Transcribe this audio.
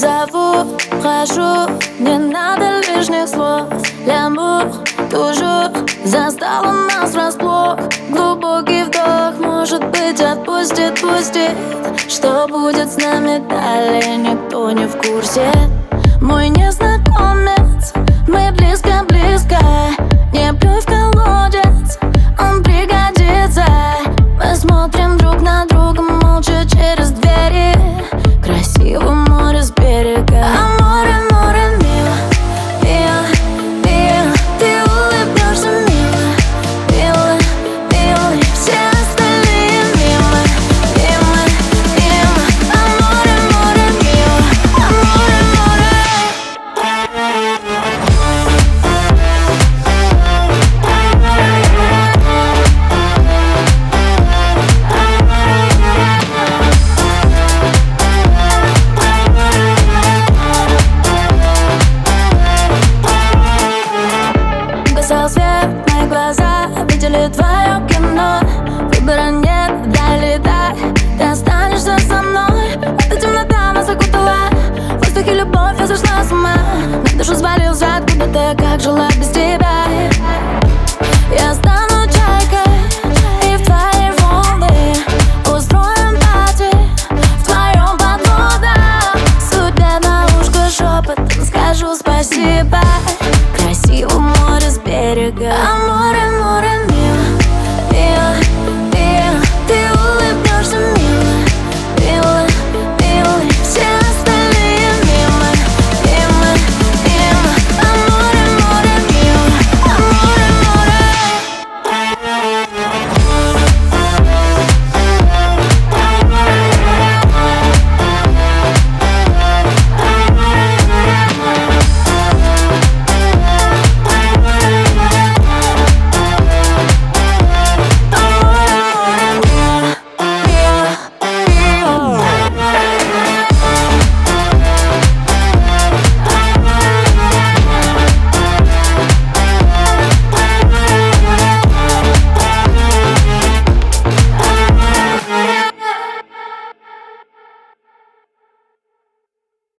Зову, прошу, не надо лишних слов. Лямур, тужур, застала нас врасплох. Глубокий вдох, может быть, отпустит. Что будет с нами далее, никто не в курсе. Мой незнакомец, мы близко,